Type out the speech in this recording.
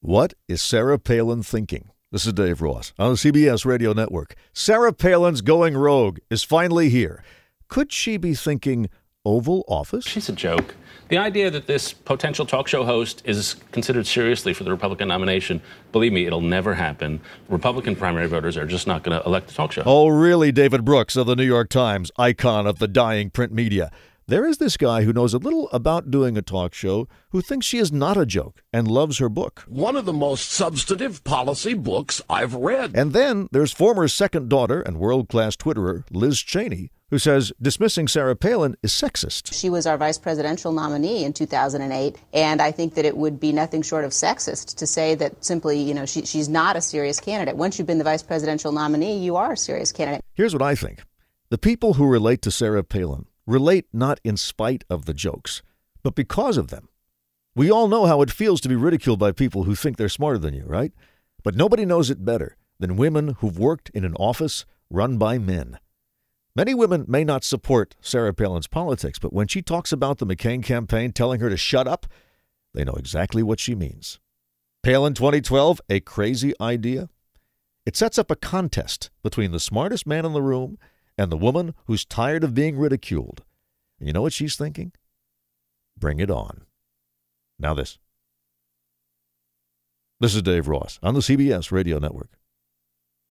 What is Sarah Palin thinking? This is Dave Ross on the CBS Radio Network. Sarah Palin's going rogue is finally here. Could she be thinking Oval Office? She's a joke. The idea that this potential talk show host is considered seriously for the Republican nomination, believe me, it'll never happen. Republican primary voters are just not going to elect the talk show. Oh, really, David Brooks of the New York Times, icon of the dying print media. There is this guy who knows a little about doing a talk show who thinks she is not a joke and loves her book. One of the most substantive policy books I've read. And then there's former second daughter and world-class Twitterer Liz Cheney, who says dismissing Sarah Palin is sexist. She was our vice presidential nominee in 2008, and I think that it would be nothing short of sexist to say that simply, she's not a serious candidate. Once you've been the vice presidential nominee, you are a serious candidate. Here's what I think. The people who relate to Sarah Palin relate not in spite of the jokes, but because of them. We all know how it feels to be ridiculed by people who think they're smarter than you, right? But nobody knows it better than women who've worked in an office run by men. Many women may not support Sarah Palin's politics, but when she talks about the McCain campaign telling her to shut up, they know exactly what she means. Palin 2012, a crazy idea? It sets up a contest between the smartest man in the room and the woman who's tired of being ridiculed. And you know what she's thinking? Bring it on. Now this. This is Dave Ross on the CBS Radio Network.